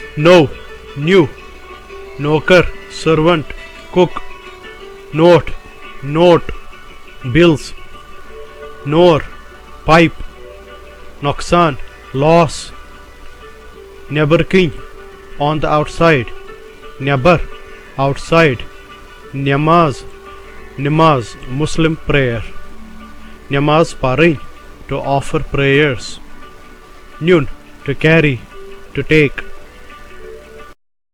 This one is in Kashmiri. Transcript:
No, new, knocker, servant, cook, note, note, bills, nor, pipe, noksan, loss, neberkin, on the outside, neber, outside, namaz, namaz, Muslim prayer, namaz parin, to offer prayers, nun, to carry, to take,